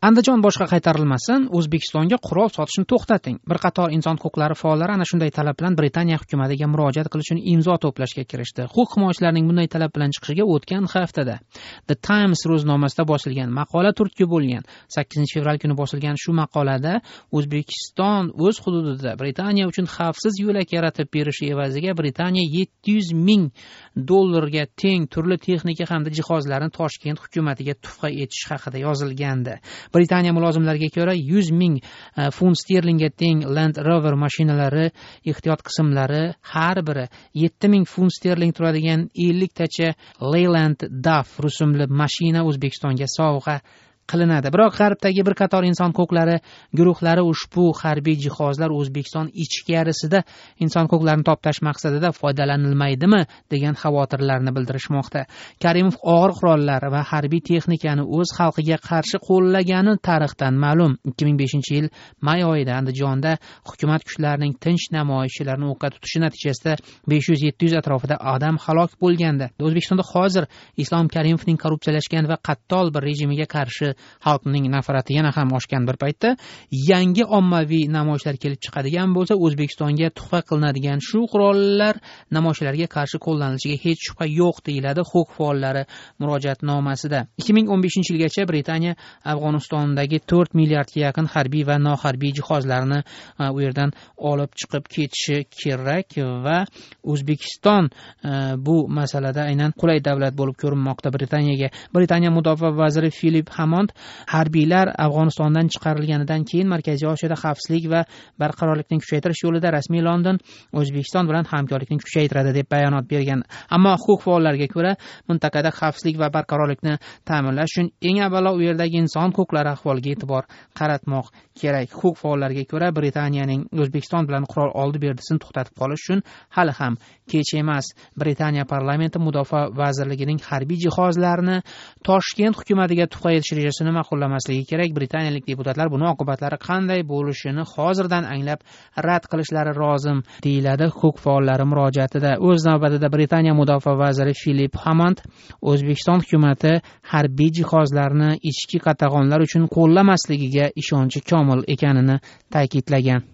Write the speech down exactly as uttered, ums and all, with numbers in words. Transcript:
Andijon boshqa qaytarilmasin, O'zbekistonga qurol sotishni to'xtating. Bir qator inson huquqlari faollari ana shunday talab bilan Britaniya hukumatiga murojaat qilish uchun imzo to'plashga kirishdi. Huquq himoyachilarining bunday talab bilan chiqishiga o'tgan haftada The Times ro'znomasida bosilgan maqola turtki bo'lgan. sakkizinchi fevral kuni bosilgan shu maqolada O'zbekiston o'z hududida Britaniya uchun xavfsiz yo'lak yaratib berishi evaziga Britaniya yetti yuz ming dollarga teng turli texnika hamda jihozlarni Toshkent hukumatiga tuhfa etish haqida yozilgandi. Britaniya mulozimlariga ko'ra yuz ming funt sterlingga teng Land Rover mashinalari ehtiyot qismlari har biri yetti ming funt sterling turadigan ellik tacha Leyland Duff rusumli mashina O'zbekistonga sovg'a qilinadi. Biroq G'arbdagi bir qator inson huquqlari guruhlari ushbu harbiy jihozlar O'zbekiston ichkarisida inson huquqlarini toptash maqsadida foydalanilmaydimi degan xavotirlarni bildirishmoqda. Karimov og'ir qurollar va harbiy texnikani o'z xalqiga qarshi qo'llagani tarixdan ma'lum. ikki ming beshinchi yil may oyida Andijonda hukumat kuchlarining tinch namoyishchilarni o'qqa tutishi natijasida besh yuz yetti yuz atrofida odam halok bo'lgandi. O'zbekistonda hozir Islom Karimovning korrupsiyalashgan va qattol bir rejimiga qarshi xalqning nafrati yana ham oshgan bir paytda yangi ommaviy namoyishlar kelib chiqadigan bo'lsa, O'zbekistonga tuhfa qilinadigan shu qurollar namoyishlarga qarshi qo'llanilishiga hech shubha yo'q deyiladi huquq faollari murojaatnomasida. ikki ming o'n beshinchi yilgacha Britaniya Afg'onistondagi to'rt milliardga yaqin harbiy va noharbiy jihozlarni u yerdan olib chiqib ketishi kerak va O'zbekiston bu masalada aynan qulay davlat bo'lib ko'rinmoqda Britaniyaga. Britaniya mudofaa vaziri Filip Hammond harbiylar Afg'onistondan chiqarilganidan keyin Markaziy Osiyoda xavfsizlik va barqarorlikni kuchaytirish yo'lida rasmiy London O'zbekiston bilan hamkorlikni kuchaytiradi deb bayonot bergan. Ammo huquq faollariga ko'ra, mintaqada xavfsizlik va barqarorlikni ta'minlash uchun eng avvalo u yerdagi inson huquqlari ahvoliga e'tibor qaratmoq kerak. Huquq faollariga ko'ra, Britaniyaning O'zbekiston bilan qurol oldi-berdisini to'xtatib qolish uchun hali ham kech emas. Britaniya parlamenti mudofaa vazirligining harbiy jihozlarini Toshkent hukumatiga tuhfa etish rejasini ma'qullamasligi kerak. Britaniyalik deputatlar buni oqibatlari qanday bo'lishini hozirdan anglab rad qilishlari lozim deyiladi huquq faollari murojaatida. O'z navbatida Britaniya mudofaa vaziri Filip Hammond O'zbekiston hukumati harbiy jihozlarni ichki qatag'onlar uchun qo'llamasligiga ishonchi komil ekanini ta'kidlagan.